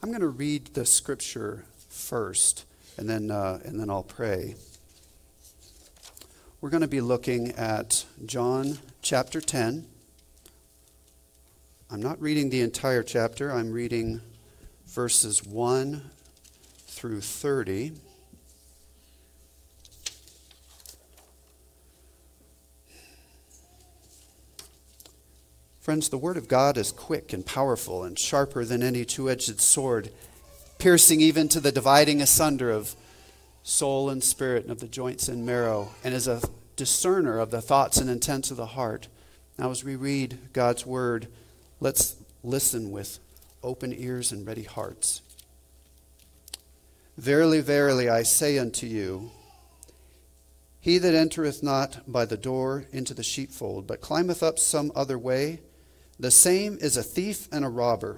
I'm going to read the scripture first, and then I'll pray. We're going to be looking at John chapter 10. I'm not reading the entire chapter. I'm reading verses 1 through 30. Friends, the Word of God is quick and powerful and sharper than any two-edged sword, piercing even to the dividing asunder of soul and spirit and of the joints and marrow, and is a discerner of the thoughts and intents of the heart. Now, as we read God's Word, let's listen with open ears and ready hearts. Verily, verily, I say unto you, he that entereth not by the door into the sheepfold, but climbeth up some other way, the same is a thief and a robber.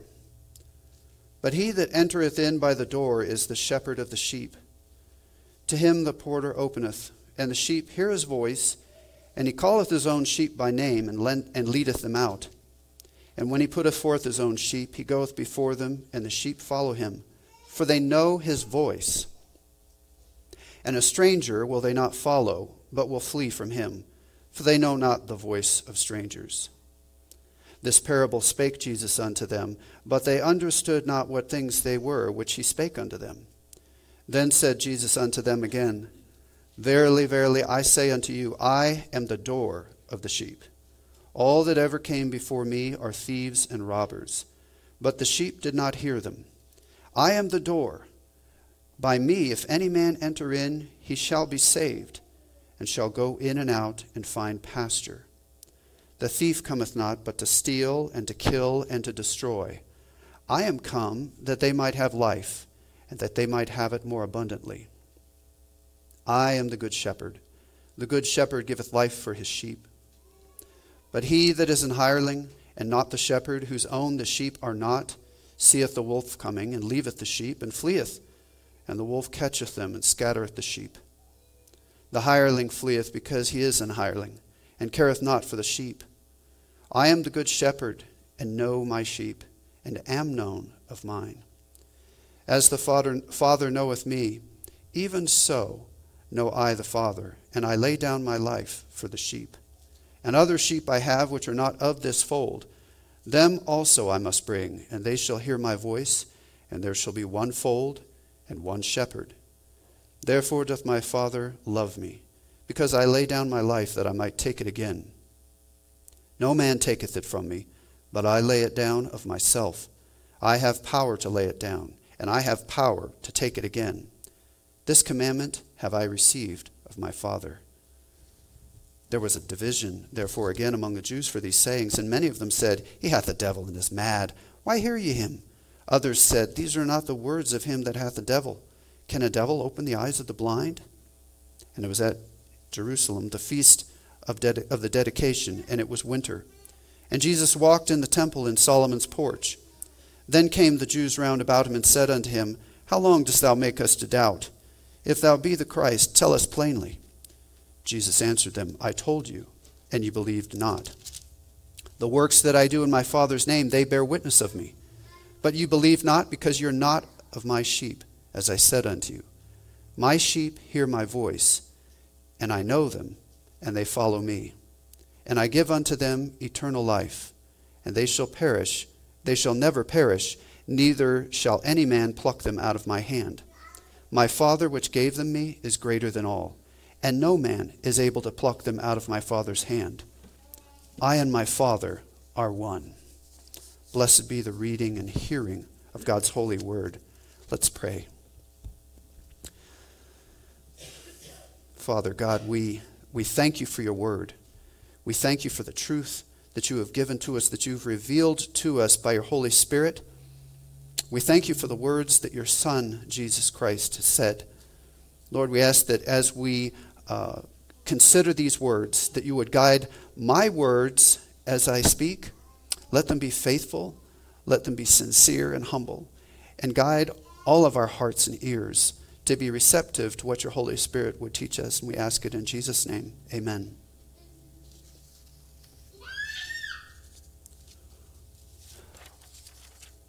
But he that entereth in by the door is the shepherd of the sheep. To him the porter openeth, and the sheep hear his voice, and he calleth his own sheep by name, and leadeth them out. And when he putteth forth his own sheep, he goeth before them, and the sheep follow him, for they know his voice. And a stranger will they not follow, but will flee from him, for they know not the voice of strangers. This parable spake Jesus unto them, but they understood not what things they were which he spake unto them. Then said Jesus unto them again, Verily, verily, I say unto you, I am the door of the sheep. All that ever came before me are thieves and robbers, but the sheep did not hear them. I am the door. By me, if any man enter in, he shall be saved, and shall go in and out and find pasture. The thief cometh not but to steal and to kill and to destroy. I am come that they might have life, and that they might have it more abundantly. I am the good shepherd. The good shepherd giveth life for his sheep. But he that is an hireling, and not the shepherd, whose own the sheep are not, seeth the wolf coming, and leaveth the sheep, and fleeth. And the wolf catcheth them, and scattereth the sheep. The hireling fleeth, because he is an hireling, and careth not for the sheep. I am the good shepherd, and know my sheep, and am known of mine. As the Father knoweth me, even so know I the Father, and I lay down my life for the sheep. And other sheep I have which are not of this fold, them also I must bring, and they shall hear my voice, and there shall be one fold and one shepherd. Therefore doth my Father love me, because I lay down my life that I might take it again. No man taketh it from me, but I lay it down of myself. I have power to lay it down, and I have power to take it again. This commandment have I received of my Father. There was a division, therefore, again among the Jews for these sayings, and many of them said, He hath a devil and is mad. Why hear ye him? Others said, These are not the words of him that hath a devil. Can a devil open the eyes of the blind? And it was at Jerusalem, the feast of the dedication, and it was winter. And Jesus walked in the temple in Solomon's porch. Then came the Jews round about him and said unto him, How long dost thou make us to doubt? If thou be the Christ, tell us plainly. Jesus answered them, I told you, and ye believed not. The works that I do in my Father's name, they bear witness of me. But you believe not, because you're not of my sheep, as I said unto you. My sheep hear my voice, and I know them, and they follow me. And I give unto them eternal life, and they shall never perish, neither shall any man pluck them out of my hand. My Father which gave them me is greater than all, and no man is able to pluck them out of my Father's hand. I and my Father are one. Blessed be the reading and hearing of God's holy word. Let's pray. Father God, we thank you for your word. We thank you for the truth that you have given to us, that you've revealed to us by your Holy Spirit. We thank you for the words that your Son, Jesus Christ, has said. Lord, we ask that as we consider these words, that you would guide my words as I speak. Let them be faithful, let them be sincere and humble, and guide all of our hearts and ears to be receptive to what your Holy Spirit would teach us. And we ask it in Jesus' name. Amen.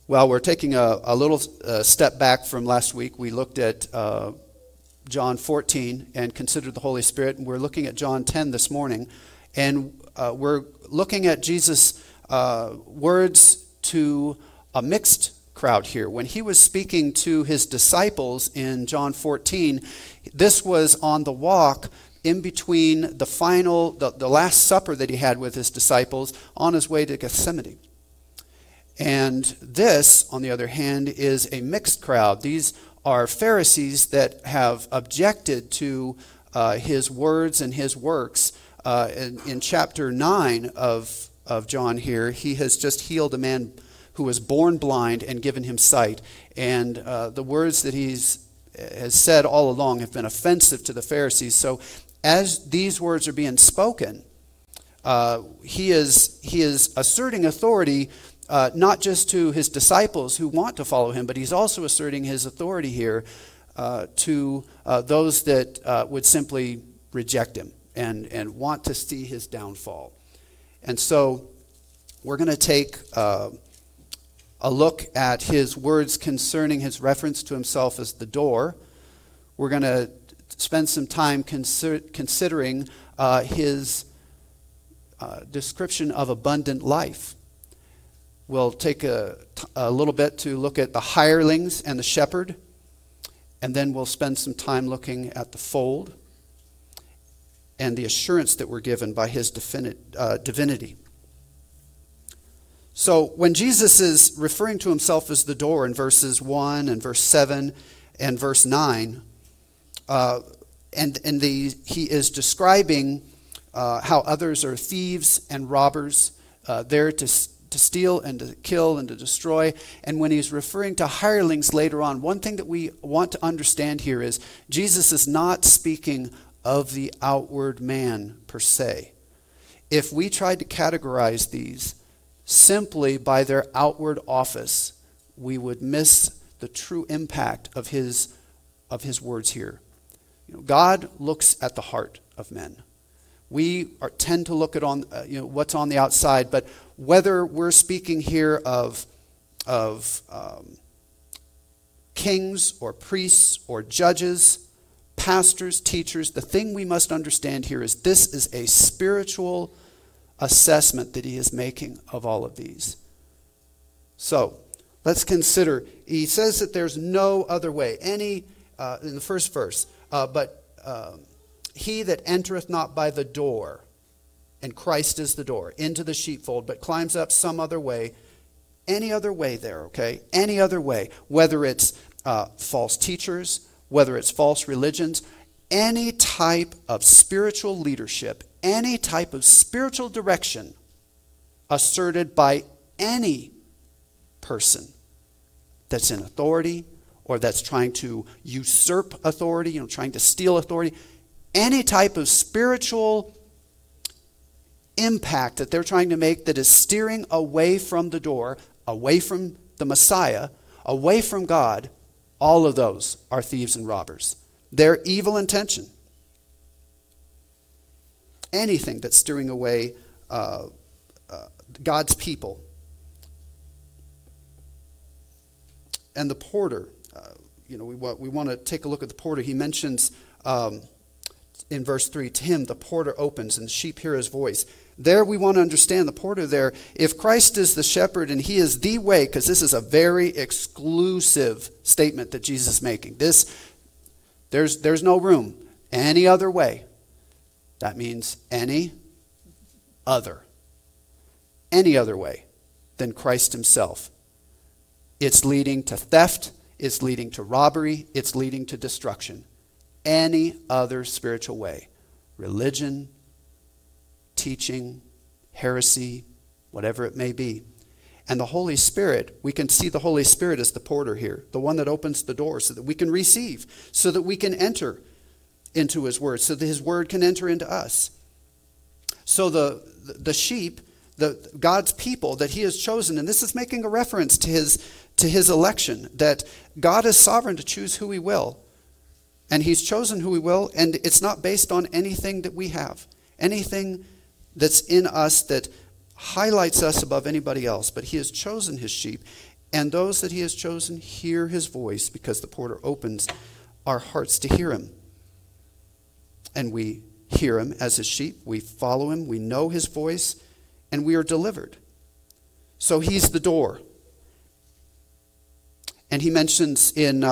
Well, we're taking a little step back from last week. We looked at John 14 and considered the Holy Spirit, and we're looking at John 10 this morning. And we're looking at Jesus' words to a mixed crowd here. When he was speaking to his disciples in John 14, this was on the walk in between the Last Supper that he had with his disciples on his way to Gethsemane. And this, on the other hand, is a mixed crowd. These are Pharisees that have objected to his words and his works. In chapter 9 of John here, he has just healed a man who was born blind and given him sight. And the words that has said all along have been offensive to the Pharisees. So as these words are being spoken, he is asserting authority not just to his disciples who want to follow him, but he's also asserting his authority here to those that would simply reject him and want to see his downfall. And so we're going to take a look at his words concerning his reference to himself as the door. We're going to spend some time considering his description of abundant life. We'll take a little bit to look at the hirelings and the shepherd, and then we'll spend some time looking at the fold and the assurance that we're given by his divinity. So when Jesus is referring to himself as the door in verses 1 and verse 7 and verse 9, he is describing how others are thieves and robbers, there to steal and to kill and to destroy. And when he's referring to hirelings later on, one thing that we want to understand here is Jesus is not speaking of the outward man per se. If we tried to categorize these simply by their outward office, we would miss the true impact of his words here. God looks at the heart of men. We tend to look at what's on the outside, but whether we're speaking here of kings or priests or judges, pastors, teachers, the thing we must understand here is this is a spiritual assessment that he is making of all of these. So let's consider, he says that there's no other way, in the first verse, but he that entereth not by the door, and Christ is the door, into the sheepfold, but climbs up some other way, any other way there, okay? Any other way, whether it's false teachers, whether it's false religions, any type of spiritual leadership, any type of spiritual direction asserted by any person that's in authority or that's trying to usurp authority, trying to steal authority, any type of spiritual impact that they're trying to make that is steering away from the door, away from the Messiah, away from God, all of those are thieves and robbers. They're evil intention. Anything that's steering away God's people. And the porter, we want to take a look at the porter. He mentions in verse 3, to him the porter opens and the sheep hear his voice. There we want to understand the porter there. If Christ is the shepherd and he is the way, because this is a very exclusive statement that Jesus is making. There's no room. Any other way. That means any other. Any other way than Christ himself. It's leading to theft. It's leading to robbery. It's leading to destruction. Any other spiritual way. Religion, teaching, heresy, whatever it may be. And the Holy Spirit, we can see the Holy Spirit as the porter here, the one that opens the door so that we can receive, so that we can enter into his word, so that his word can enter into us. So the sheep, God's people that he has chosen, and this is making a reference to his election, that God is sovereign to choose who he will. And he's chosen who he will, and it's not based on anything that we have, anything that's in us that highlights us above anybody else, but he has chosen his sheep. And those that he has chosen hear his voice, because the porter opens our hearts to hear him. And we hear him as his sheep. We follow him. We know his voice. And we are delivered. So he's the door. And he mentions in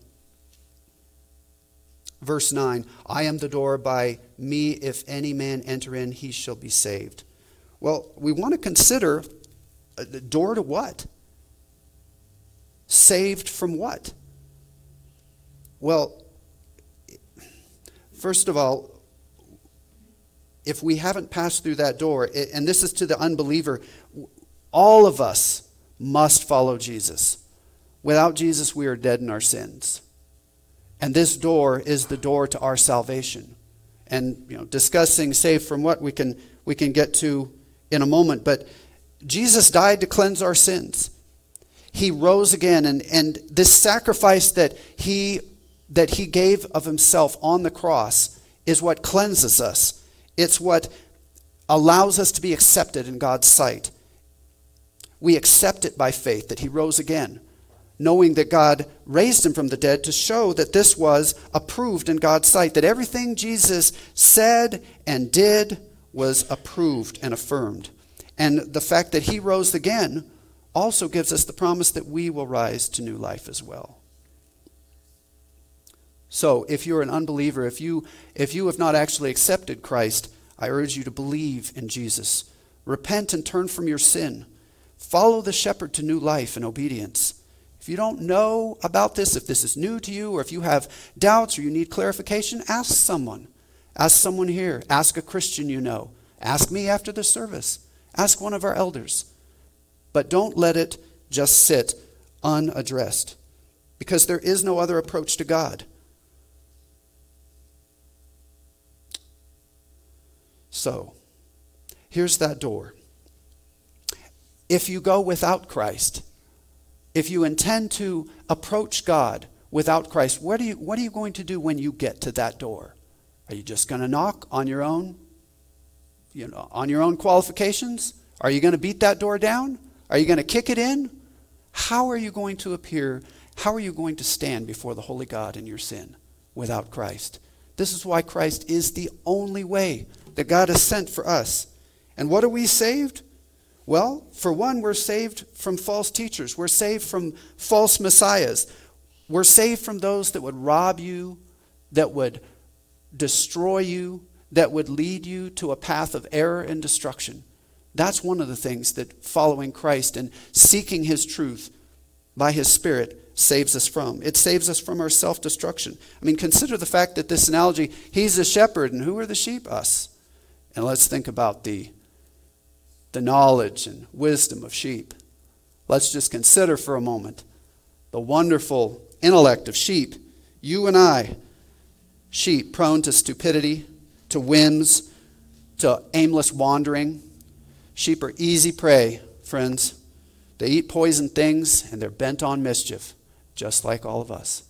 verse 9, I am the door, by me if any man enter in, he shall be saved. Well, we want to consider the door to what? Saved from what? Well, first of all, if we haven't passed through that door, and this is to the unbeliever, all of us must follow Jesus. Without Jesus, we are dead in our sins. And this door is the door to our salvation. And discussing saved from what we can get to in a moment. But Jesus died to cleanse our sins. He rose again, and this sacrifice that he gave of himself on the cross is what cleanses us. It's what allows us to be accepted in God's sight. We accept it by faith that he rose again, knowing that God raised him from the dead to show that this was approved in God's sight, that everything Jesus said and did was approved and affirmed. And the fact that he rose again also gives us the promise that we will rise to new life as well. So if you're an unbeliever, if you have not actually accepted Christ, I urge you to believe in Jesus. Repent and turn from your sin. Follow the shepherd to new life and obedience. If you don't know about this, if this is new to you, or if you have doubts or you need clarification, ask someone. Ask someone here. Ask a Christian you know. Ask me after the service. Ask one of our elders. But don't let it just sit unaddressed, because there is no other approach to God. So, here's that door. If you go without Christ, if you intend to approach God without Christ, what are you going to do when you get to that door? Are you just going to knock on your own, on your own qualifications? Are you going to beat that door down? Are you going to kick it in? How are you going to appear? How are you going to stand before the holy God in your sin without Christ? This is why Christ is the only way that God has sent for us. And what are we saved? Well, for one, we're saved from false teachers. We're saved from false messiahs. We're saved from those that would rob you, that would destroy you, that would lead you to a path of error and destruction. That's one of the things that following Christ and seeking his truth by his Spirit saves us from. It saves us from our self-destruction. I mean, consider the fact that this analogy, he's the shepherd, and who are the sheep? Us. And let's think about the knowledge and wisdom of sheep. Let's just consider for a moment the wonderful intellect of sheep. You and I, sheep prone to stupidity, to whims, to aimless wandering. Sheep are easy prey, friends. They eat poison things and they're bent on mischief, just like all of us.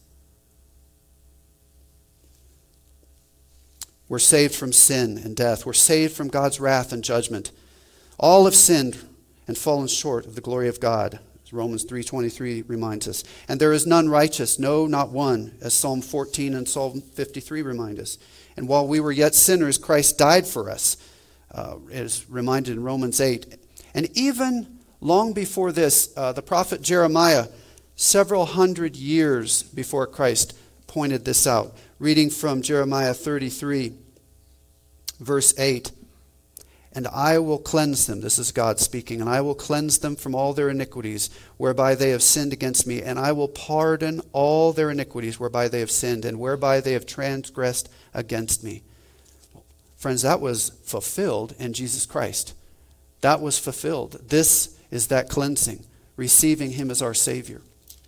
We're saved from sin and death. We're saved from God's wrath and judgment. All have sinned and fallen short of the glory of God, as Romans 3:23 reminds us. And there is none righteous, no, not one, as Psalm 14 and Psalm 53 remind us. And while we were yet sinners, Christ died for us, is reminded in Romans 8. And even long before this, the prophet Jeremiah, several hundred years before Christ, pointed this out. Reading from Jeremiah 33, verse 8. And I will cleanse them, this is God speaking, and I will cleanse them from all their iniquities whereby they have sinned against me, and I will pardon all their iniquities whereby they have sinned and whereby they have transgressed against me. Friends, that was fulfilled in Jesus Christ. That was fulfilled. This is that cleansing, receiving him as our Savior.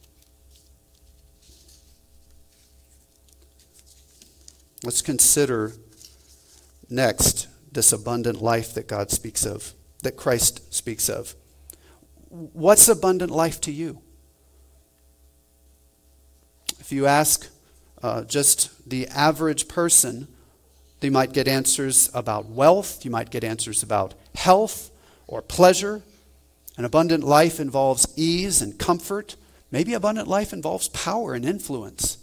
Let's consider next this abundant life that God speaks of, that Christ speaks of. What's abundant life to you? If you ask just the average person, you might get answers about wealth, you might get answers about health or pleasure An abundant life involves ease and comfort. Maybe abundant life involves power and influence.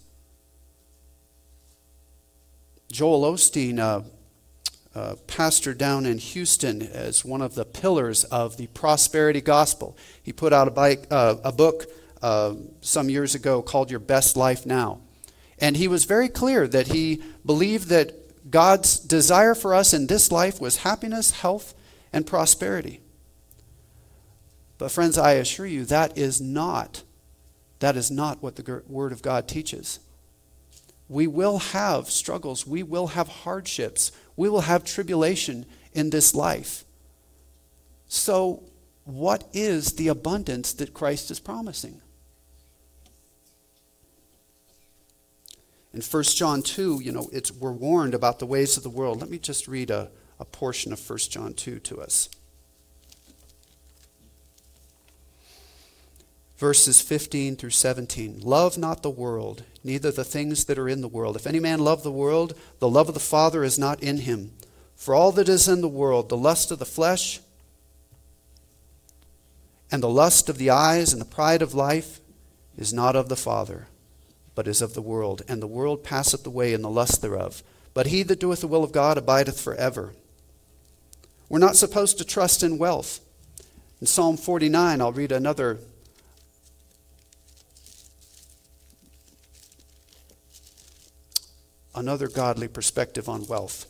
Joel Osteen, pastor down in Houston, as one of the pillars of the prosperity gospel. He put out a book some years ago called Your Best Life Now. And he was very clear that he believed that God's desire for us in this life was happiness, health, and prosperity. But friends, I assure you, that is not what the Word of God teaches. We will have struggles. We will have hardships. We will have tribulation in this life. So, what is the abundance that Christ is promising? In 1 John 2, we're warned about the ways of the world. Let me just read a portion of 1 John 2 to us. Verses 15 through 17. Love not the world, neither the things that are in the world. If any man love the world, the love of the Father is not in him. For all that is in the world, the lust of the flesh, and the lust of the eyes, and the pride of life, is not of the Father, but is of the world. And the world passeth away, and the lust thereof. But he that doeth the will of God abideth forever. We're not supposed to trust in wealth. In Psalm 49, I'll read another godly perspective on wealth.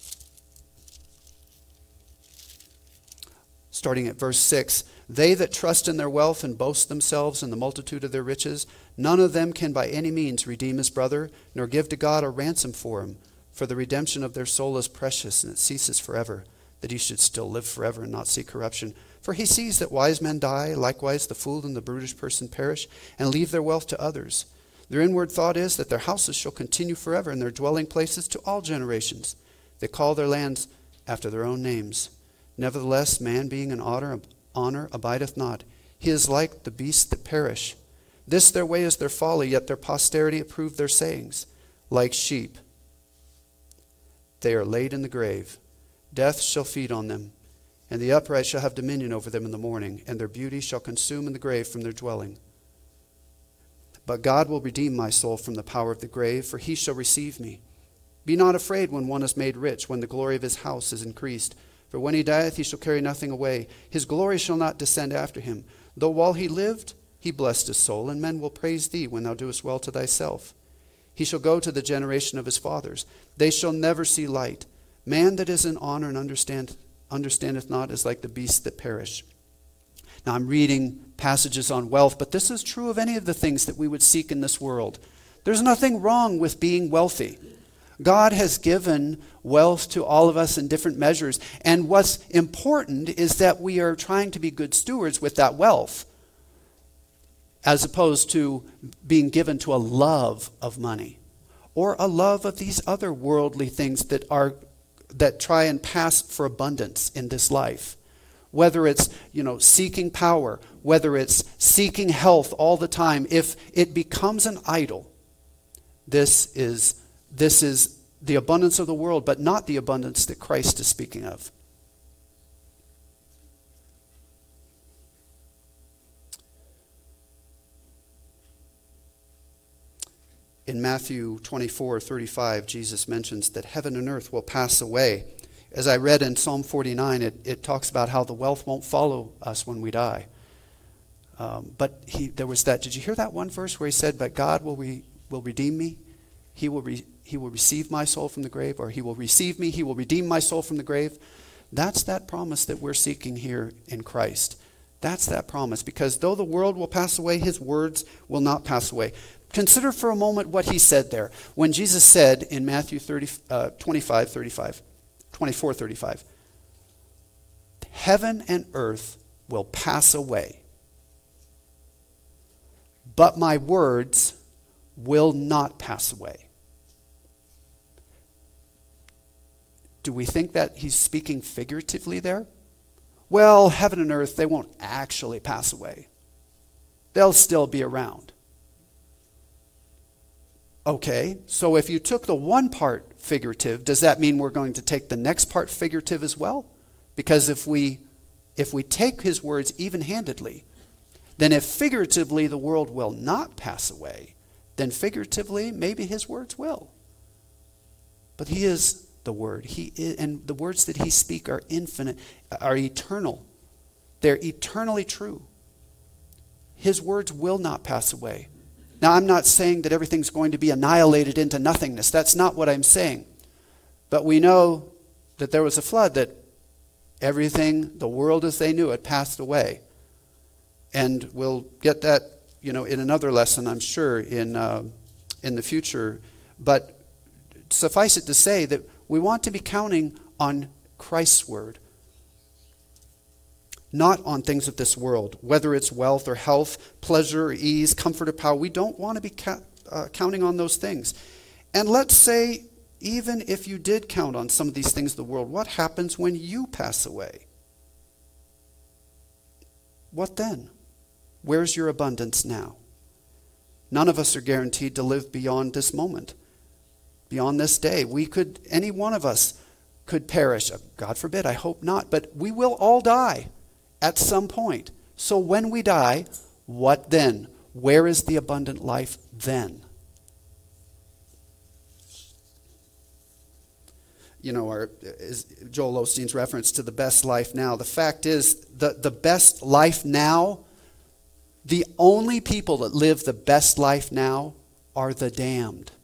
Starting at verse 6, they that trust in their wealth and boast themselves in the multitude of their riches, none of them can by any means redeem his brother, nor give to God a ransom for him. For the redemption of their soul is precious, and it ceases forever, that he should still live forever and not see corruption. For he sees that wise men die, likewise the fool and the brutish person perish, and leave their wealth to others. Their inward thought is that their houses shall continue forever, and their dwelling places to all generations. They call their lands after their own names. Nevertheless, man being in honor abideth not. He is like the beasts that perish. This their way is their folly, yet their posterity approve their sayings. Like sheep, they are laid in the grave. Death shall feed on them, and the upright shall have dominion over them in the morning, and their beauty shall consume in the grave from their dwelling. But God will redeem my soul from the power of the grave, for he shall receive me. Be not afraid when one is made rich, when the glory of his house is increased. For when he dieth, he shall carry nothing away. His glory shall not descend after him. Though while he lived, he blessed his soul, and men will praise thee when thou doest well to thyself. He shall go to the generation of his fathers. They shall never see light. Man that is in honor and understandeth not is like the beasts that perish. Now I'm reading passages on wealth, but this is true of any of the things that we would seek in this world. There's nothing wrong with being wealthy. God has given wealth to all of us in different measures, and what's important is that we are trying to be good stewards with that wealth, as opposed to being given to a love of money or a love of these other worldly things that try and pass for abundance in this life. Whether it's, seeking power, whether it's seeking health all the time, if it becomes an idol, this is the abundance of the world, but not the abundance that Christ is speaking of. In Matthew 24:35, Jesus mentions that heaven and earth will pass away. As I read in Psalm 49, it talks about how the wealth won't follow us when we die. But there was that. Did you hear that one verse where he said, "But God will redeem me. He will receive my soul from the grave," or "He will receive me. He will redeem my soul from the grave." That's that promise that we're seeking here in Christ. That's that promise, because though the world will pass away, His words will not pass away. Consider for a moment what He said there when Jesus said in Matthew 24:35, "Heaven and earth will pass away, but my words will not pass away." Do we think that He's speaking figuratively there? Well, heaven and earth, they won't actually pass away. They'll still be around. Okay, so if you took the one part figurative, does that mean we're going to take the next part figurative as well? Because if we if we take his words even-handedly, then if figuratively the world will not pass away, then figuratively maybe his words will. But he is the word. He is, and the words that he speaks are infinite, are eternal. They're eternally true. His words will not pass away. Now, I'm not saying that everything's going to be annihilated into nothingness. That's not what I'm saying. But we know that there was a flood, that everything, the world as they knew it, passed away. And we'll get that, in another lesson, I'm sure, in the future. But suffice it to say that we want to be counting on Christ's word, not on things of this world, whether it's wealth or health, pleasure or ease, comfort or power. We don't want to be counting on those things. And let's say, even if you did count on some of these things of the world, what happens when you pass away? What then? Where's your abundance now? None of us are guaranteed to live beyond this moment, beyond this day. Any one of us could perish. God forbid, I hope not. But we will all die at some point. So when we die, what then? Where is the abundant life then? Joel Osteen's reference to the best life now. The fact is, the best life now, the only people that live the best life now are the damned.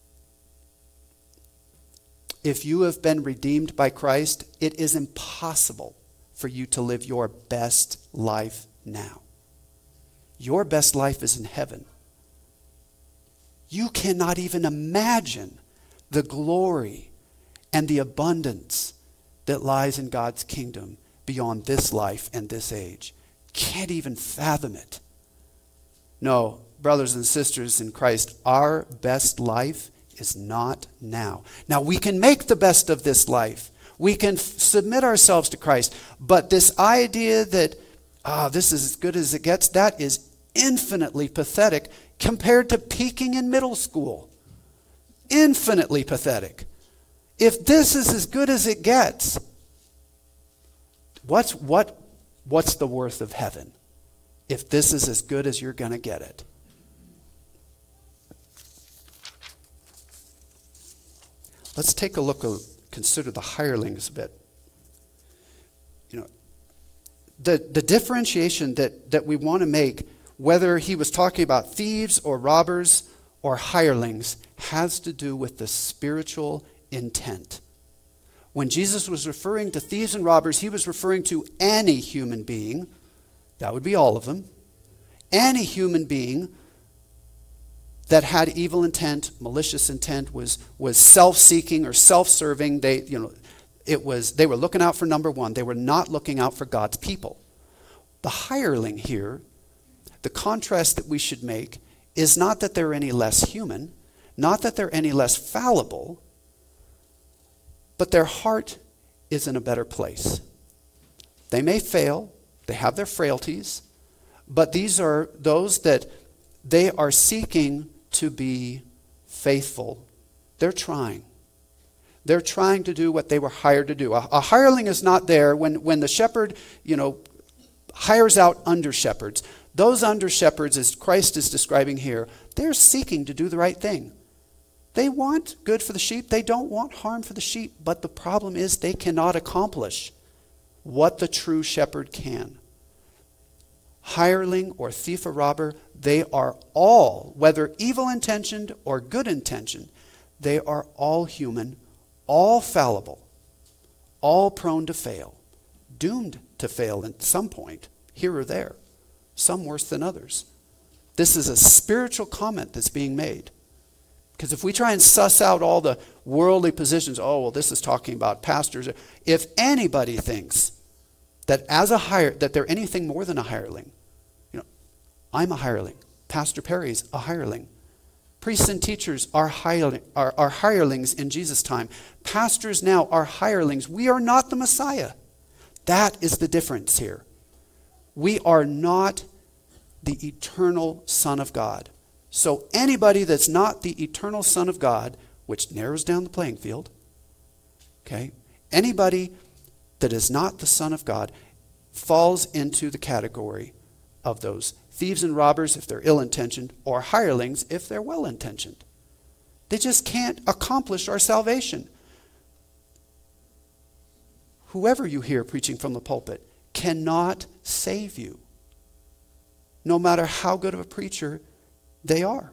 If you have been redeemed by Christ, it is impossible for you to live your best life now. Your best life is in heaven. You cannot even imagine the glory and the abundance that lies in God's kingdom beyond this life and this age. Can't even fathom it. No, brothers and sisters in Christ, our best life is not now. Now, we can make the best of this life. We can submit ourselves to Christ. But this idea that, this is as good as it gets, that is infinitely pathetic compared to peaking in middle school. Infinitely pathetic. If this is as good as it gets, what's the worth of heaven? If this is as good as you're going to get it. Let's take a look, consider the hirelings a bit. The differentiation that we want to make, whether he was talking about thieves or robbers or hirelings, has to do with the spiritual intent. When Jesus was referring to thieves and robbers, he was referring to any human being. That would be all of them. Any human being that had evil intent, malicious intent, was self-seeking or self-serving. They were looking out for number one. They were not looking out for God's people. The hireling here, the contrast that we should make, is not that they're any less human, not that they're any less fallible, but their heart is in a better place. They may fail, they have their frailties, but these are those that they are seeking to be faithful. They're trying. They're trying to do what they were hired to do. A hireling is not there when the shepherd, hires out under shepherds. Those under shepherds, as Christ is describing here, they're seeking to do the right thing. They want good for the sheep. They don't want harm for the sheep. But the problem is they cannot accomplish what the true shepherd can. Hireling or thief or robber, they are all, whether evil-intentioned or good-intentioned, they are all human, all fallible, all prone to fail, doomed to fail at some point, here or there, some worse than others. This is a spiritual comment that's being made. Because if we try and suss out all the worldly positions, this is talking about pastors. If anybody thinks that that they're anything more than a hireling, I'm a hireling. Pastor Perry's a hireling. Priests and teachers are hirelings in Jesus' time. Pastors now are hirelings. We are not the Messiah. That is the difference here. We are not the eternal Son of God. So anybody that's not the eternal Son of God, which narrows down the playing field, okay? Anybody that is not the Son of God falls into the category of those thieves and robbers if they're ill-intentioned, or hirelings if they're well-intentioned. They just can't accomplish our salvation. Whoever you hear preaching from the pulpit cannot save you, no matter how good of a preacher they are.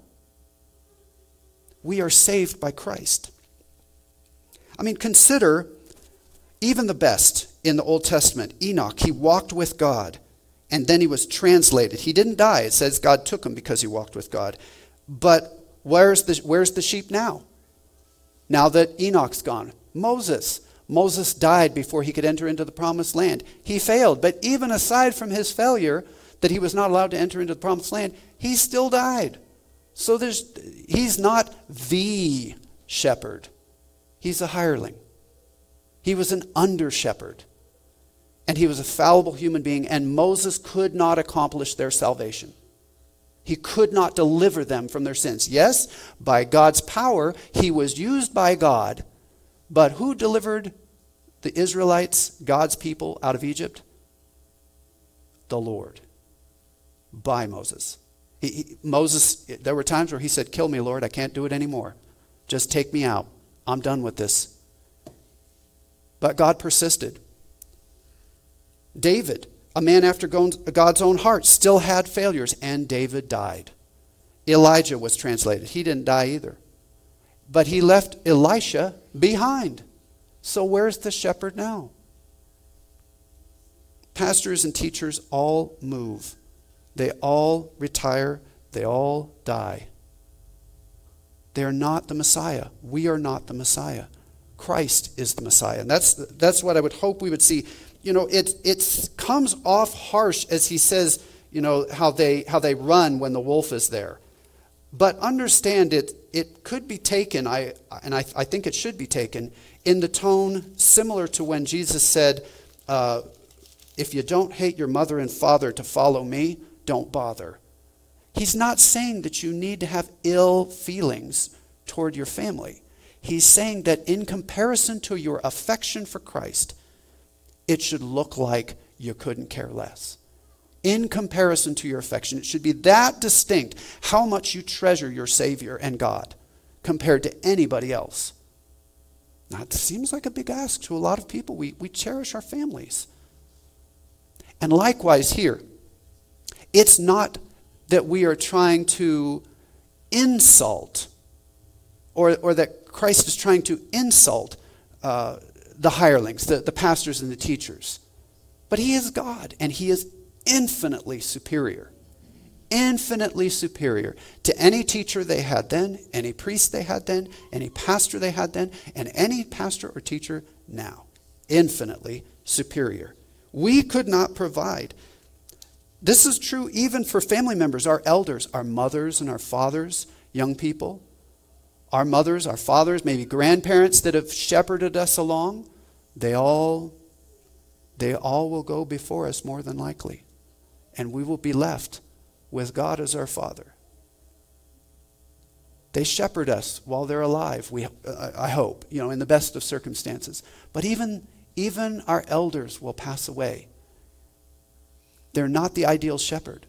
We are saved by Christ. I mean, consider even the best in the Old Testament. Enoch, he walked with God, and then he was translated. He didn't die. It says God took him because he walked with God. But where's the sheep now? Now that Enoch's gone. Moses died before he could enter into the promised land. He failed. But even aside from his failure, that he was not allowed to enter into the promised land, he still died. So he's not the shepherd. He's a hireling. He was an under-shepherd. And he was a fallible human being, and Moses could not accomplish their salvation. He could not deliver them from their sins. Yes, by God's power, he was used by God, but who delivered the Israelites, God's people, out of Egypt? The Lord, by Moses. Moses, there were times where he said, "Kill me, Lord, I can't do it anymore. Just take me out. I'm done with this." But God persisted. David, a man after God's own heart, still had failures, and David died. Elijah was translated. He didn't die either. But he left Elisha behind. So where's the shepherd now? Pastors and teachers all move. They all retire. They all die. They are not the Messiah. We are not the Messiah. Christ is the Messiah. And that's what I would hope we would see. You know, it comes off harsh as he says, you know, how they run when the wolf is there. But understand it could be taken, I think it should be taken, in the tone similar to when Jesus said, if you don't hate your mother and father to follow me, don't bother. He's not saying that you need to have ill feelings toward your family. He's saying that in comparison to your affection for Christ, it should look like you couldn't care less. In comparison to your affection, it should be that distinct how much you treasure your Savior and God compared to anybody else. Now, it seems like a big ask to a lot of people. We cherish our families. And likewise here, it's not that we are trying to insult or that Christ is trying to insult the hirelings, the pastors and the teachers. But he is God, and he is infinitely superior to any teacher they had then, any priest they had then, any pastor they had then, and any pastor or teacher now. Infinitely superior. We could not provide. This is true even for family members, our elders, our mothers and our fathers, young people. Our mothers, our fathers, maybe grandparents that have shepherded us along, they all will go before us more than likely. And we will be left with God as our Father. They shepherd us while they're alive, I hope, in the best of circumstances. But even our elders will pass away. They're not the ideal shepherd.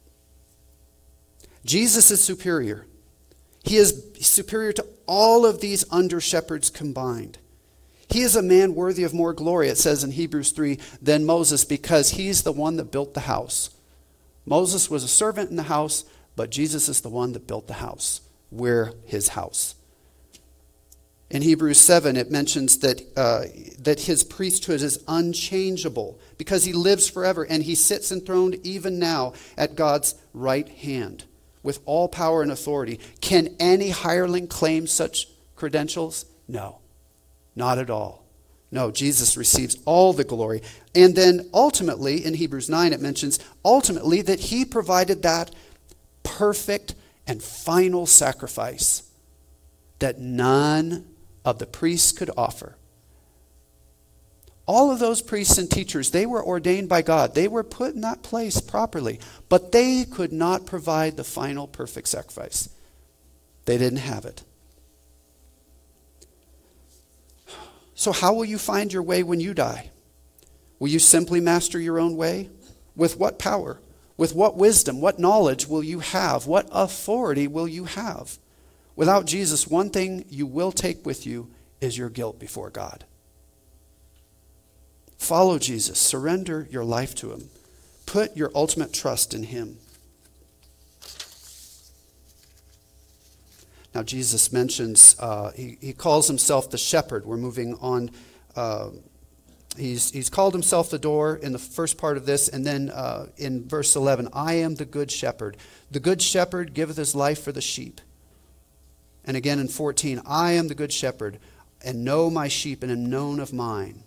Jesus is superior. He is superior to all of these under-shepherds combined. He is a man worthy of more glory, it says in Hebrews 3, than Moses, because he's the one that built the house. Moses was a servant in the house, but Jesus is the one that built the house. We're his house. In Hebrews 7, it mentions that his priesthood is unchangeable because he lives forever, and he sits enthroned even now at God's right hand with all power and authority. Can any hireling claim such credentials? No, not at all. No, Jesus receives all the glory. And then ultimately, in Hebrews 9, it mentions ultimately that he provided that perfect and final sacrifice that none of the priests could offer. All of those priests and teachers, they were ordained by God. They were put in that place properly, but they could not provide the final perfect sacrifice. They didn't have it. So how will you find your way when you die? Will you simply master your own way? With what power? With what wisdom? What knowledge will you have? What authority will you have? Without Jesus, one thing you will take with you is your guilt before God. Follow Jesus. Surrender your life to him. Put your ultimate trust in him. Now, Jesus mentions, he calls himself the shepherd. We're moving on. He's called himself the door in the first part of this, and then in verse 11, I am the good shepherd. The good shepherd giveth his life for the sheep. And again in 14, I am the good shepherd, and know my sheep, and am known of mine.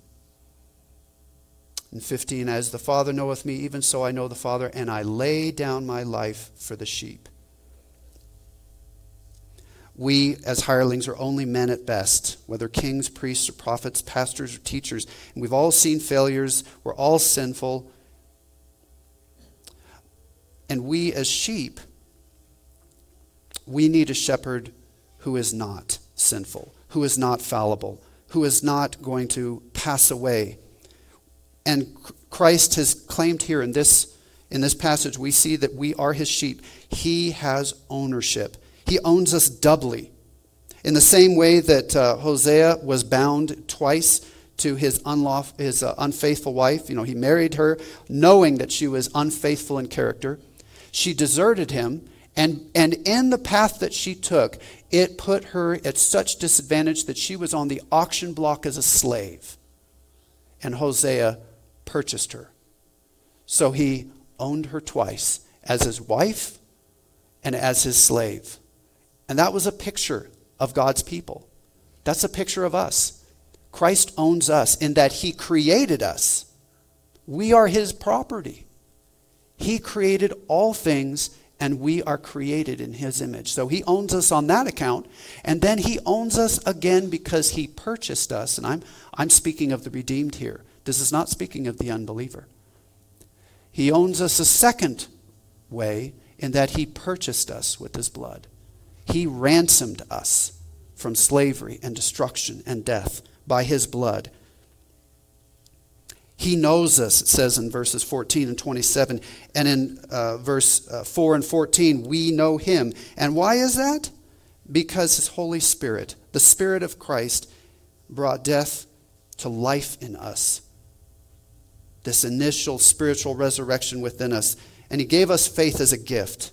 In 15, as the Father knoweth me, even so I know the Father, and I lay down my life for the sheep. We, as hirelings, are only men at best, whether kings, priests, or prophets, pastors, or teachers. And we've all seen failures. We're all sinful. And we, as sheep, we need a shepherd who is not sinful, who is not fallible, who is not going to pass away. And Christ has claimed here in this passage, we see that we are his sheep. He has ownership. He owns us doubly. In the same way that Hosea was bound twice to his unfaithful wife. He married her knowing that she was unfaithful in character. She deserted him, and in the path that she took, it put her at such disadvantage that she was on the auction block as a slave. And Hosea purchased her. So he owned her twice, as his wife and as his slave. And that was a picture of God's people. That's a picture of us. Christ owns us in that he created us. We are his property. He created all things, and we are created in his image. So he owns us on that account, and then he owns us again because he purchased us. And I'm speaking of the redeemed here. This is not speaking of the unbeliever. He owns us a second way in that he purchased us with his blood. He ransomed us from slavery and destruction and death by his blood. He knows us, it says in verses 14 and 27. And in verse 4 and 14, we know him. And why is that? Because his Holy Spirit, the Spirit of Christ, brought death to life in us. This initial spiritual resurrection within us. And he gave us faith as a gift.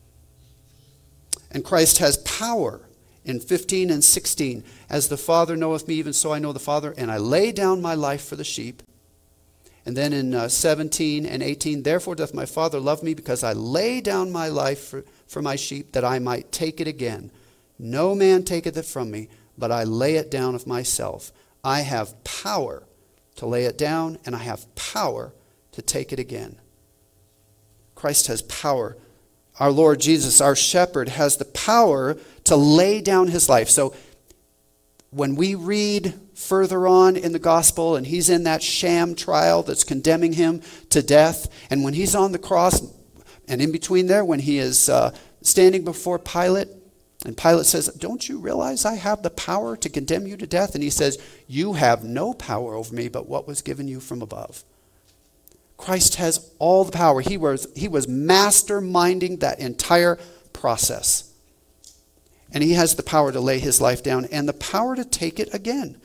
And Christ has power in 15 and 16. As the Father knoweth me, even so I know the Father, and I lay down my life for the sheep. And then in 17 and 18, therefore doth my Father love me, because I lay down my life for my sheep, that I might take it again. No man taketh it from me, but I lay it down of myself. I have power to lay it down, and I have power to take it again. Christ has power. Our Lord Jesus, our shepherd, has the power to lay down his life. So when we read further on in the gospel, and he's in that sham trial that's condemning him to death, and when he's on the cross, and in between there, when he is standing before Pilate, and Pilate says, don't you realize I have the power to condemn you to death? And he says, you have no power over me but what was given you from above. Christ has all the power. He was masterminding that entire process. And he has the power to lay his life down and the power to take it again.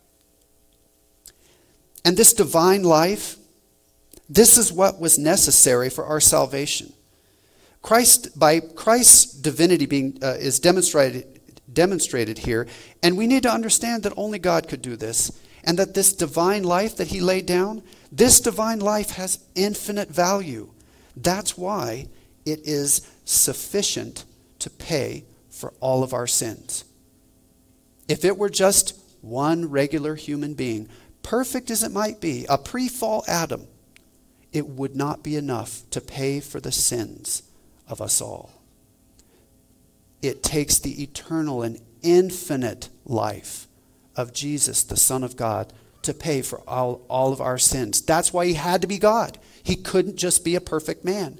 And this divine life, this is what was necessary for our salvation. By Christ's divinity is demonstrated here, and we need to understand that only God could do this, and that this divine life that he laid down, this divine life has infinite value. That's why it is sufficient to pay for all of our sins. If it were just one regular human being, perfect as it might be, a pre-fall Adam, it would not be enough to pay for the sins of us all. It takes the eternal and infinite life of Jesus, the Son of God, to pay for all of our sins. That's why he had to be God. He couldn't just be a perfect man.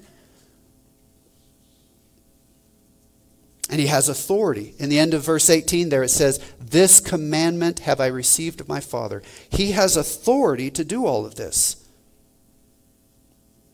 And he has authority. In the end of verse 18 there it says, this commandment have I received of my Father. He has authority to do all of this.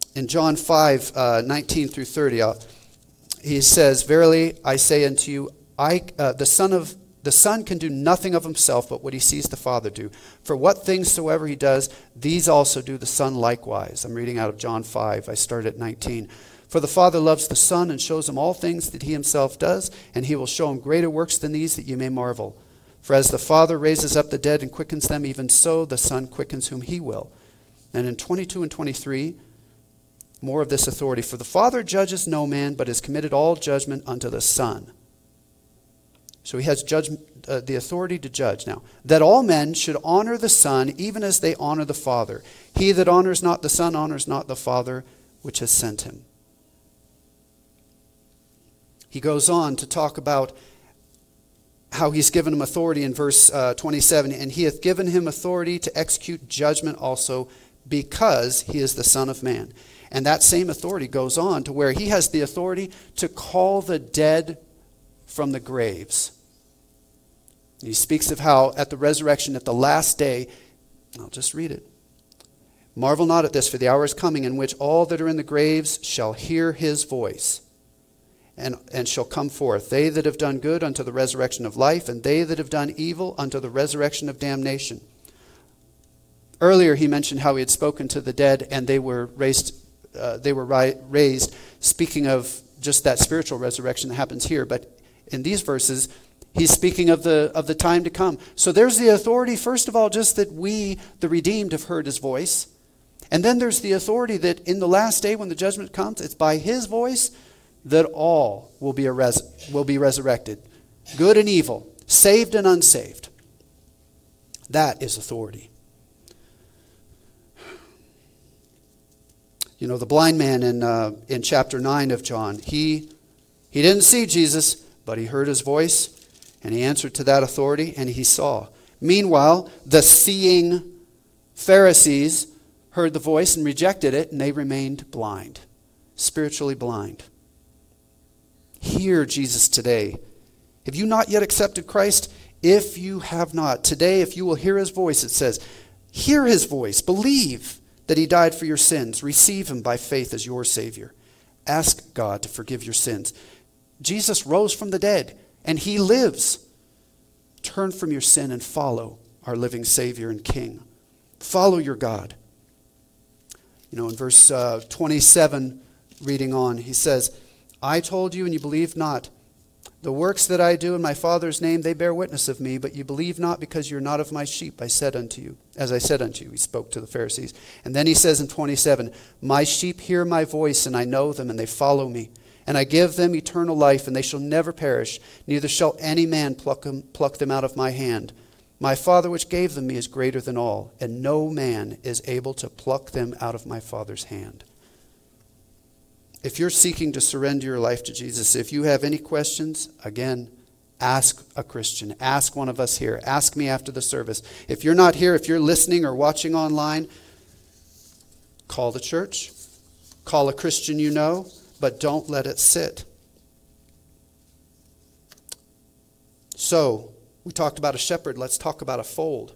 In John 5, 19 through 30, he says, "Verily I say unto you, the Son can do nothing of himself but what he sees the Father do. For what things soever he does, these also do the Son likewise." I'm reading out of John 5. I start at 19. "For the Father loves the Son and shows him all things that he himself does, and he will show him greater works than these, that you may marvel. For as the Father raises up the dead and quickens them, even so the Son quickens whom he will." And in 22 and 23, more of this authority. "For the Father judges no man, but has committed all judgment unto the Son." So he has the authority to judge now. "That all men should honor the Son, even as they honor the Father. He that honors not the Son honors not the Father which has sent him." He goes on to talk about how he's given him authority in verse 27. "And he hath given him authority to execute judgment also, because he is the Son of Man." And that same authority goes on to where he has the authority to call the dead from the graves. He speaks of how at the resurrection, at the last day, I'll just read it. "Marvel not at this, for the hour is coming in which all that are in the graves shall hear his voice, and shall come forth, they that have done good unto the resurrection of life, and they that have done evil unto the resurrection of damnation." Earlier he mentioned how he had spoken to the dead and they were raised, speaking of just that spiritual resurrection that happens here. But in these verses, he's speaking of the time to come. So there's the authority, first of all, just that we, the redeemed, have heard his voice. And then there's the authority that in the last day when the judgment comes, it's by his voice that all will be resurrected. Good and evil, saved and unsaved. That is authority. You know, the blind man in chapter 9 of John, he didn't see Jesus, but he heard his voice, and he answered to that authority, and he saw. Meanwhile, the seeing Pharisees heard the voice and rejected it, and they remained blind, spiritually blind. Hear Jesus today. Have you not yet accepted Christ? If you have not, today, if you will hear his voice, it says, hear his voice, believe that he died for your sins, receive him by faith as your Savior. Ask God to forgive your sins. Jesus rose from the dead, and he lives. Turn from your sin and follow our living Savior and King. Follow your God. You know, in verse 27, reading on, he says, "I told you, and you believed not. The works that I do in my Father's name, they bear witness of me, but you believe not, because you're not of my sheep, I said unto you." As I said unto you, he spoke to the Pharisees. And then he says in 27, "My sheep hear my voice, and I know them, and they follow me. And I give them eternal life, and they shall never perish, neither shall any man pluck them out of my hand. My Father which gave them me is greater than all, and no man is able to pluck them out of my Father's hand." If you're seeking to surrender your life to Jesus, if you have any questions, again, ask a Christian. Ask one of us here. Ask me after the service. If you're not here, if you're listening or watching online, call the church. Call a Christian you know, but don't let it sit. So, we talked about a shepherd. Let's talk about a fold.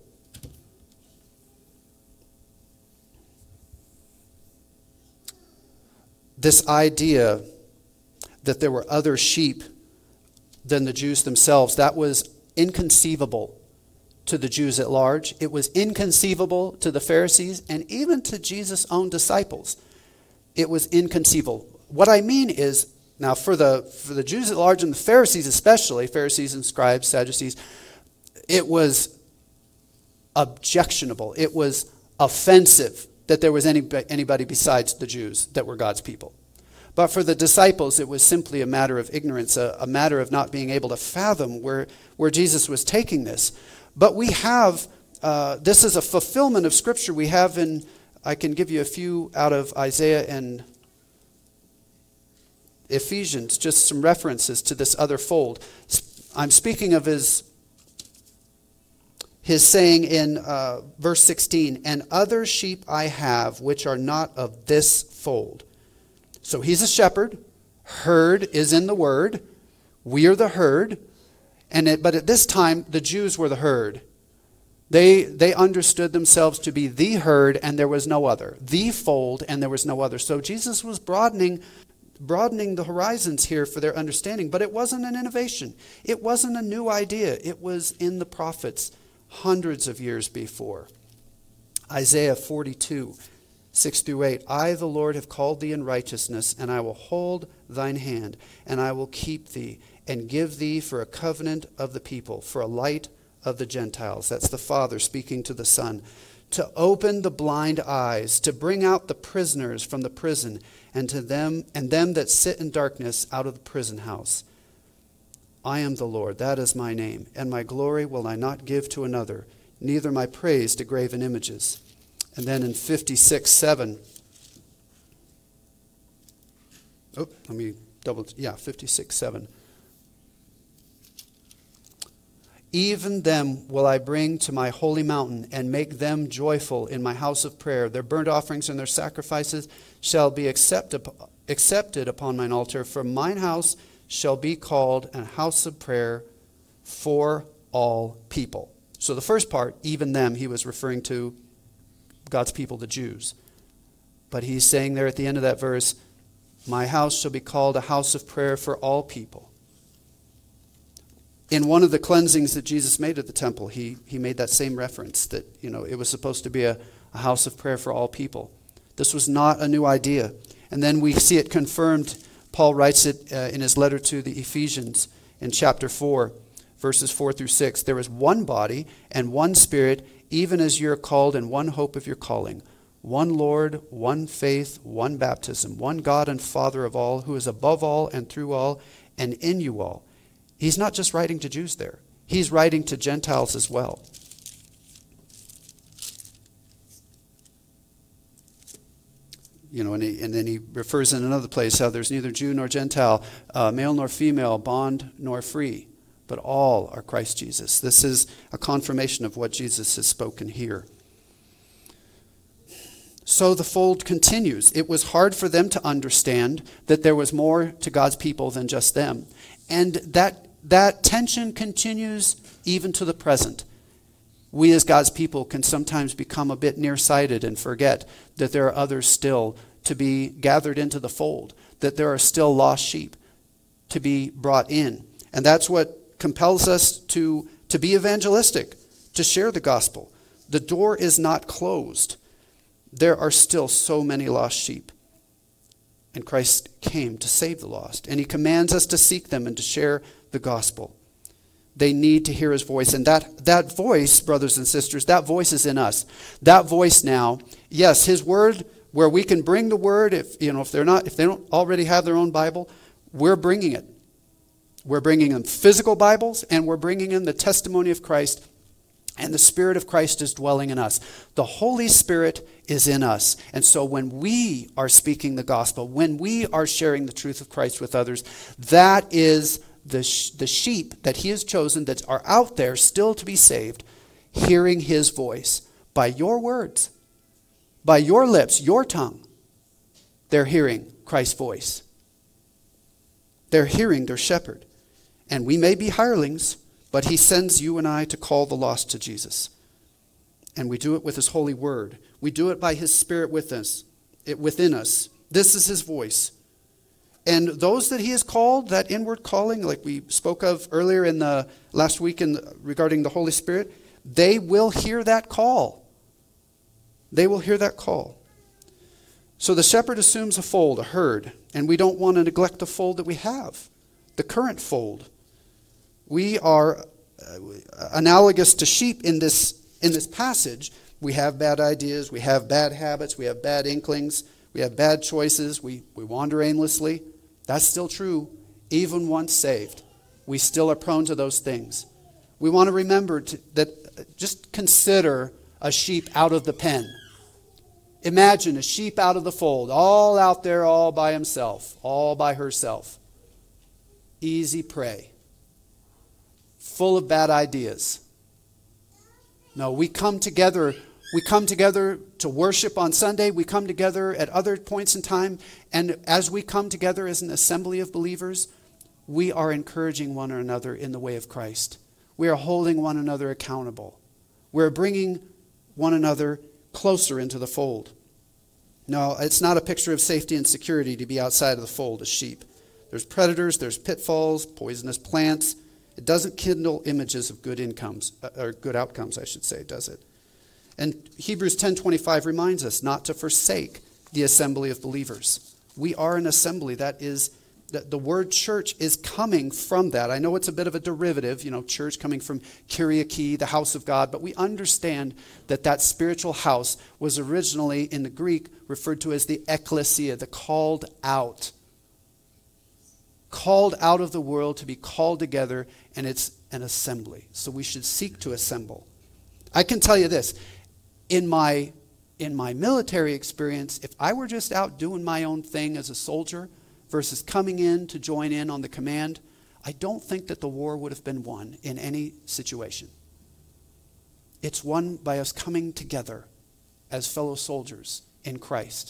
This idea that there were other sheep than the Jews themselves, that was inconceivable to the Jews at large. It was inconceivable to the Pharisees and even to Jesus' own disciples. It was inconceivable. What I mean is, now for the Jews at large and the Pharisees especially, Pharisees and scribes, Sadducees, it was objectionable. It was offensive that there was anybody besides the Jews that were God's people. But for the disciples, it was simply a matter of ignorance, a matter of not being able to fathom where Jesus was taking this. But we have, this is a fulfillment of Scripture. We have I can give you a few out of Isaiah and Ephesians, just some references to this other fold. I'm speaking of his saying in verse 16, "And other sheep I have, which are not of this fold." So he's a shepherd. Herd is in the word. We are the herd. But at this time, the Jews were the herd. They understood themselves to be the herd and there was no other. The fold and there was no other. So Jesus was broadening the horizons here for their understanding. But it wasn't an innovation. It wasn't a new idea. It was in the prophets hundreds of years before. Isaiah 42, 6 through 8. I, the Lord, have called thee in righteousness, and I will hold thine hand, and I will keep thee, and give thee for a covenant of the people, for a light of the Gentiles. That's the Father speaking to the Son. To open the blind eyes, to bring out the prisoners from the prison, and them that sit in darkness out of the prison house. I am the Lord, that is my name, and my glory will I not give to another, neither my praise to graven images. And then in 56:7, 56:7. Even them will I bring to my holy mountain and make them joyful in my house of prayer. Their burnt offerings and their sacrifices shall be accepted upon mine altar. For mine house shall be called a house of prayer for all people. So the first part, even them, he was referring to God's people, the Jews. But he's saying there at the end of that verse, my house shall be called a house of prayer for all people. In one of the cleansings that Jesus made at the temple, he made that same reference that, it was supposed to be a house of prayer for all people. This was not a new idea. And then we see it confirmed. Paul writes it in his letter to the Ephesians in chapter 4, verses 4 through 6. There is one body and one Spirit, even as you are called in one hope of your calling. One Lord, one faith, one baptism, one God and Father of all, who is above all and through all and in you all. He's not just writing to Jews there. He's writing to Gentiles as well. And then he refers in another place how there's neither Jew nor Gentile, male nor female, bond nor free, but all are Christ Jesus. This is a confirmation of what Jesus has spoken here. So the fold continues. It was hard for them to understand that there was more to God's people than just them. And that tension continues even to the present. We as God's people can sometimes become a bit nearsighted and forget that there are others still to be gathered into the fold, that there are still lost sheep to be brought in. And that's what compels us to be evangelistic, to share the gospel. The door is not closed. There are still so many lost sheep. And Christ came to save the lost. And he commands us to seek them and to share the gospel. They need to hear his voice. And that voice, brothers and sisters, that voice is in us. That voice now, yes, his word, where we can bring the word, if they don't already have their own Bible, we're bringing it. We're bringing them physical Bibles, and we're bringing in the testimony of Christ, and the Spirit of Christ is dwelling in us. The Holy Spirit is in us. And so when we are speaking the gospel, when we are sharing the truth of Christ with others, that is the sheep that he has chosen that are out there still to be saved, hearing his voice by your words, by your lips, your tongue. They're hearing Christ's voice. They're hearing their shepherd. And we may be hirelings, but he sends you and I to call the lost to Jesus. And we do it with his holy word. We do it by his Spirit within us. This is his voice. And those that he has called, that inward calling, like we spoke of earlier in the last week regarding the Holy Spirit, they will hear that call. They will hear that call. So the shepherd assumes a fold, a herd, and we don't want to neglect the fold that we have, the current fold. We are analogous to sheep in this passage. We have bad ideas, we have bad habits, we have bad inklings, we have bad choices, we wander aimlessly. That's still true. Even once saved, we still are prone to those things. We want to remember that just consider a sheep out of the pen. Imagine a sheep out of the fold, all out there, all by himself, all by herself. Easy prey. Full of bad ideas. No, we come together to worship on Sunday. We come together at other points in time. And as we come together as an assembly of believers, we are encouraging one another in the way of Christ. We are holding one another accountable. We're bringing one another closer into the fold. No, it's not a picture of safety and security to be outside of the fold as sheep. There's predators, there's pitfalls, poisonous plants. It doesn't kindle images of good outcomes, I should say, does it? And Hebrews 10:25 reminds us not to forsake the assembly of believers. We are an assembly. That is, the word church is coming from that. I know it's a bit of a derivative, church coming from Kyriake, the house of God, but we understand that spiritual house was originally in the Greek referred to as the ecclesia, the called out. Called out of the world to be called together, and it's an assembly. So we should seek to assemble. I can tell you this, in my military experience, if I were just out doing my own thing as a soldier versus coming in to join in on the command, I don't think that the war would have been won in any situation. It's won by us coming together as fellow soldiers in Christ.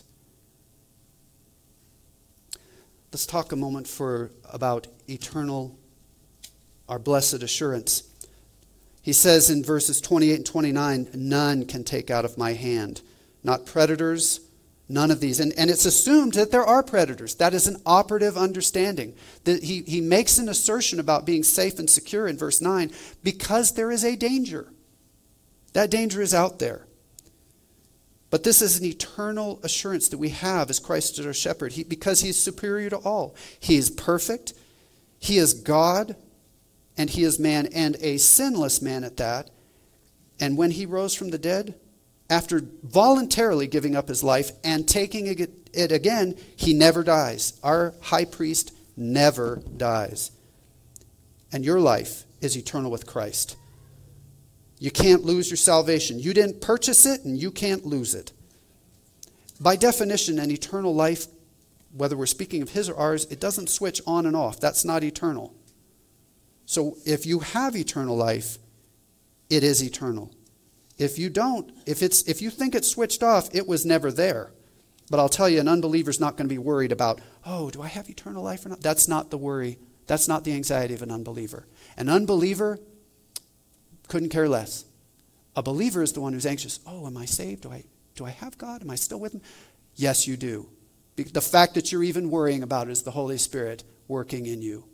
Let's talk a moment about eternal, our blessed assurance. He says in verses 28 and 29, none can take out of my hand. Not predators, none of these. And it's assumed that there are predators. That is an operative understanding. That he makes an assertion about being safe and secure in verse 9 because there is a danger. That danger is out there. But this is an eternal assurance that we have as Christ is our shepherd because he is superior to all. He is perfect. He is God. And he is man, and a sinless man at that. And when he rose from the dead, after voluntarily giving up his life and taking it again, he never dies. Our high priest never dies. And your life is eternal with Christ. You can't lose your salvation. You didn't purchase it, and you can't lose it. By definition, an eternal life, whether we're speaking of his or ours, it doesn't switch on and off. That's not eternal. So if you have eternal life, it is eternal. If you don't, if you think it's switched off, it was never there. But I'll tell you, an unbeliever's not going to be worried about, do I have eternal life or not? That's not the worry. That's not the anxiety of an unbeliever. An unbeliever couldn't care less. A believer is the one who's anxious. Am I saved? Do I have God? Am I still with him? Yes, you do. The fact that you're even worrying about it is the Holy Spirit working in you.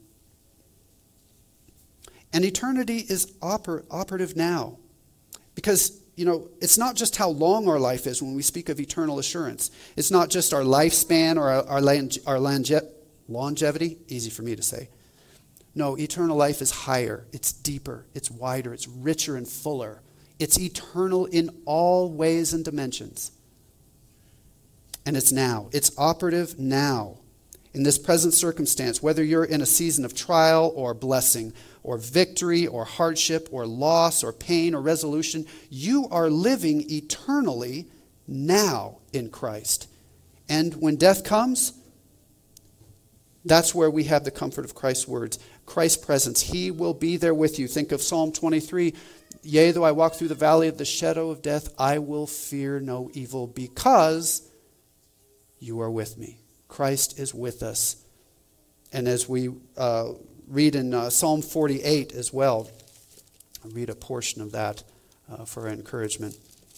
And eternity is operative now. Because, it's not just how long our life is when we speak of eternal assurance. It's not just our lifespan or our longevity. Easy for me to say. No, eternal life is higher. It's deeper. It's wider. It's richer and fuller. It's eternal in all ways and dimensions. And it's now. It's operative now. In this present circumstance, whether you're in a season of trial or blessing, or victory, or hardship, or loss, or pain, or resolution, you are living eternally now in Christ. And when death comes, that's where we have the comfort of Christ's words. Christ's presence, he will be there with you. Think of Psalm 23. Yea, though I walk through the valley of the shadow of death, I will fear no evil because you are with me. Christ is with us. And as we read in Psalm 48 as well, I'll read a portion of that for encouragement.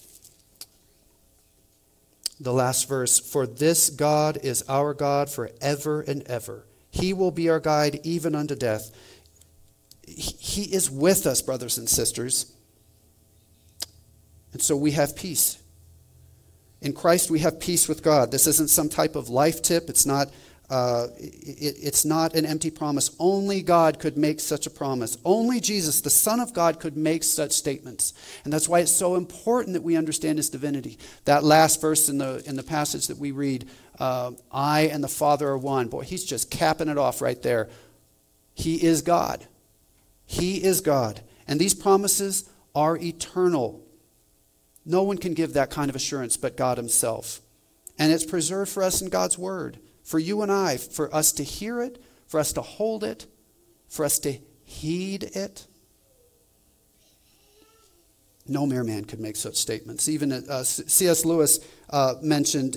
The last verse, for this God is our God forever and ever. He will be our guide even unto death. He is with us, brothers and sisters. And so we have peace. In Christ we have peace with God. This isn't some type of life tip. It's not an empty promise. Only God could make such a promise. Only Jesus, the Son of God, could make such statements. And that's why it's so important that we understand his divinity. That last verse in the passage that we read, I and the Father are one. Boy, he's just capping it off right there. He is God. He is God. And these promises are eternal. No one can give that kind of assurance but God himself. And it's preserved for us in God's word. For you and I, for us to hear it, for us to hold it, for us to heed it. No mere man could make such statements. Even C.S. Lewis mentioned,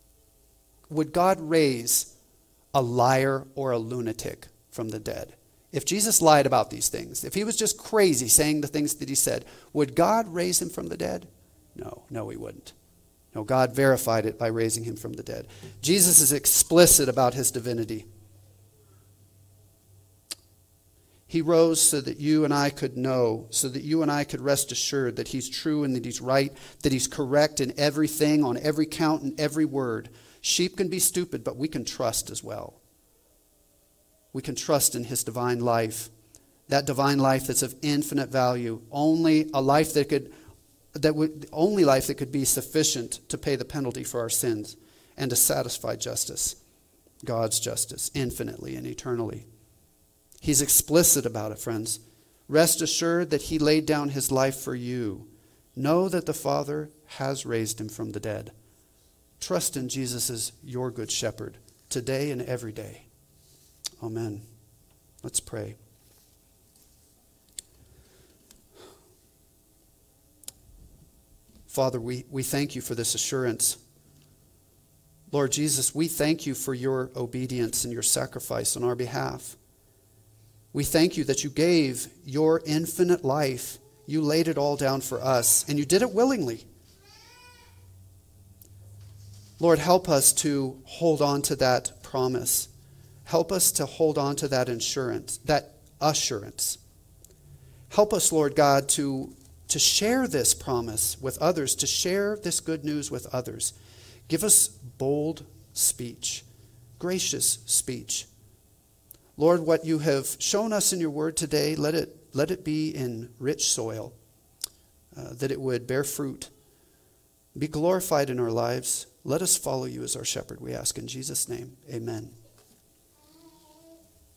would God raise a liar or a lunatic from the dead? If Jesus lied about these things, if he was just crazy saying the things that he said, would God raise him from the dead? No, he wouldn't. No, God verified it by raising him from the dead. Jesus is explicit about his divinity. He rose so that you and I could know, so that you and I could rest assured that he's true and that he's right, that he's correct in everything, on every count and every word. Sheep can be stupid, but we can trust as well. We can trust in his divine life, that divine life that's of infinite value, only life that could be sufficient to pay the penalty for our sins and to satisfy justice, God's justice, infinitely and eternally. He's explicit about it, friends. Rest assured that he laid down his life for you. Know that the Father has raised him from the dead. Trust in Jesus as your good shepherd today and every day. Amen. Let's pray. Father, we thank you for this assurance. Lord Jesus, we thank you for your obedience and your sacrifice on our behalf. We thank you that you gave your infinite life. You laid it all down for us, and you did it willingly. Lord, help us to hold on to that promise. Help us to hold on to that assurance. Help us, Lord God, to share this promise with others, to share this good news with others. Give us bold speech, gracious speech. Lord, what you have shown us in your word today, let it be in rich soil, that it would bear fruit, be glorified in our lives. Let us follow you as our shepherd, we ask in Jesus' name. Amen.